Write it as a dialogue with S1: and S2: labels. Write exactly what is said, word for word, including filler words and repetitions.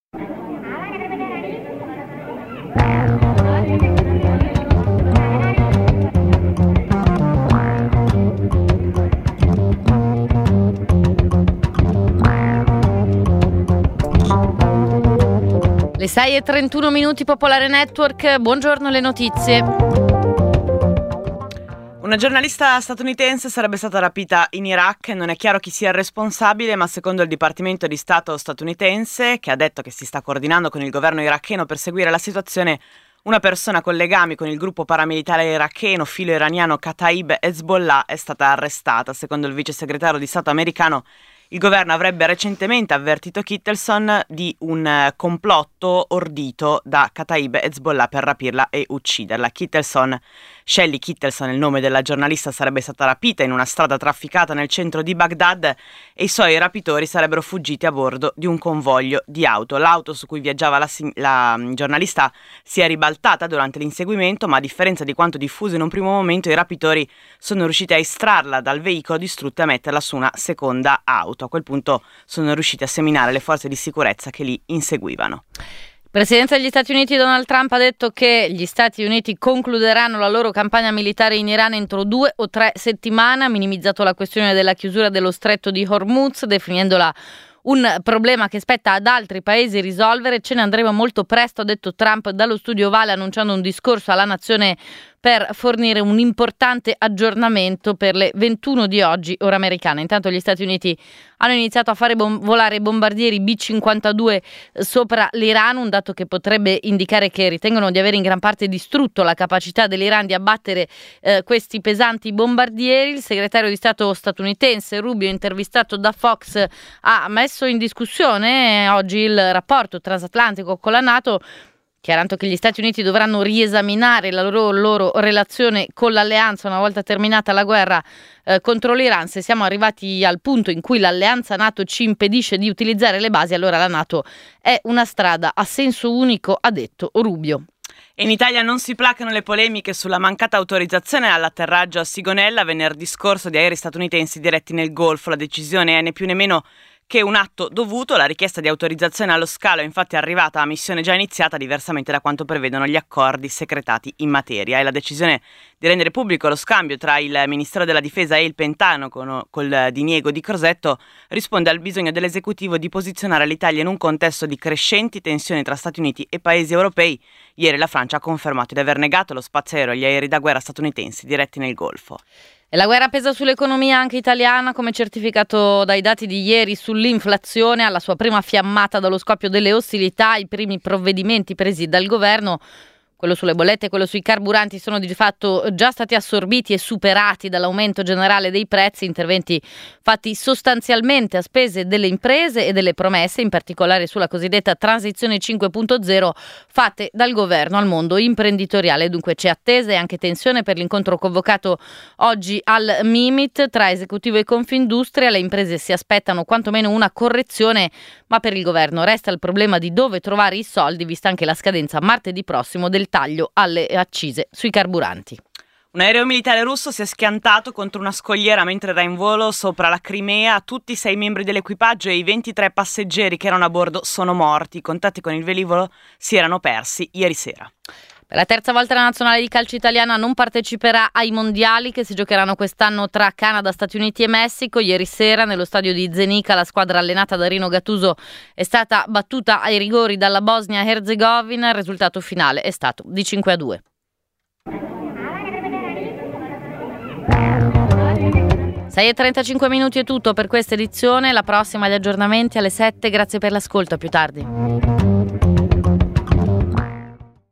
S1: Le sei e trentuno minuti, Popolare Network, buongiorno, le notizie.
S2: Una giornalista statunitense sarebbe stata rapita in Iraq. Non è chiaro chi sia il responsabile, ma secondo il Dipartimento di Stato statunitense, che ha detto che si sta coordinando con il governo iracheno per seguire la situazione, una persona con legami con il gruppo paramilitare iracheno filo iraniano Kataib Hezbollah è stata arrestata. Secondo il vice segretario di Stato americano, il governo avrebbe recentemente avvertito Kittelson di un complotto ordito da Kataib Hezbollah per rapirla e ucciderla. Kittelson, Shelly Kittelson, il nome della giornalista, sarebbe stata rapita in una strada trafficata nel centro di Baghdad e i suoi rapitori sarebbero fuggiti a bordo di un convoglio di auto. L'auto su cui viaggiava la, la giornalista si è ribaltata durante l'inseguimento, ma a differenza di quanto diffuso in un primo momento, i rapitori sono riusciti a estrarla dal veicolo distrutto e a metterla su una seconda auto. A quel punto sono riusciti a seminare le forze di sicurezza che li inseguivano.
S1: Il presidente degli Stati Uniti Donald Trump ha detto che gli Stati Uniti concluderanno la loro campagna militare in Iran entro due o tre settimane. Ha minimizzato la questione della chiusura dello stretto di Hormuz, definendola un problema che spetta ad altri paesi risolvere. Ce ne andremo molto presto, ha detto Trump dallo studio Ovale, annunciando un discorso alla nazione per fornire un importante aggiornamento per le ventuno di oggi, ora americana. Intanto gli Stati Uniti hanno iniziato a fare bom- volare bombardieri B cinquantadue sopra l'Iran, un dato che potrebbe indicare che ritengono di aver in gran parte distrutto la capacità dell'Iran di abbattere eh, questi pesanti bombardieri. Il segretario di Stato statunitense Rubio, intervistato da Fox, ha messo in discussione oggi il rapporto transatlantico con la NATO, chiarendo che gli Stati Uniti dovranno riesaminare la loro, loro relazione con l'alleanza una volta terminata la guerra eh, contro l'Iran. Se siamo arrivati al punto in cui l'alleanza NATO ci impedisce di utilizzare le basi, allora la NATO è una strada a senso unico, ha detto Rubio.
S2: In Italia non si placano le polemiche sulla mancata autorizzazione all'atterraggio a Sigonella venerdì scorso di aerei statunitensi diretti nel Golfo. La decisione è né più né meno che un atto dovuto. La richiesta di autorizzazione allo scalo è infatti arrivata a missione già iniziata, diversamente da quanto prevedono gli accordi secretati in materia, e la decisione di rendere pubblico lo scambio tra il Ministero della Difesa e il Pentagono con, col diniego di Crosetto risponde al bisogno dell'esecutivo di posizionare l'Italia in un contesto di crescenti tensioni tra Stati Uniti e paesi europei. Ieri la Francia ha confermato di aver negato lo spazio aereo agli aerei da guerra statunitensi diretti nel Golfo.
S1: E la guerra pesa sull'economia anche italiana, come certificato dai dati di ieri sull'inflazione. Alla sua prima fiammata dallo scoppio delle ostilità, i primi provvedimenti presi dal governo, quello sulle bollette e quello sui carburanti, sono di fatto già stati assorbiti e superati dall'aumento generale dei prezzi, interventi fatti sostanzialmente a spese delle imprese e delle promesse, in particolare sulla cosiddetta transizione cinque punto zero, fatte dal governo al mondo imprenditoriale. Dunque c'è attesa e anche tensione per l'incontro convocato oggi al Mimit tra esecutivo e Confindustria. Le imprese si aspettano quantomeno una correzione, ma per il governo resta il problema di dove trovare i soldi, vista anche la scadenza martedì prossimo del taglio alle accise sui carburanti.
S2: Un aereo militare russo si è schiantato contro una scogliera mentre era in volo sopra la Crimea. Tutti i sei membri dell'equipaggio e i ventitré passeggeri che erano a bordo sono morti. I contatti con il velivolo si erano persi ieri sera.
S1: Per la terza volta la nazionale di calcio italiana non parteciperà ai mondiali che si giocheranno quest'anno tra Canada, Stati Uniti e Messico. Ieri sera nello stadio di Zenica la squadra allenata da Rino Gattuso è stata battuta ai rigori dalla Bosnia-Herzegovina. Il risultato finale è stato di cinque a due. sei e trentacinque minuti è tutto per questa edizione. La prossima gli aggiornamenti alle sette. Grazie per l'ascolto, a più tardi.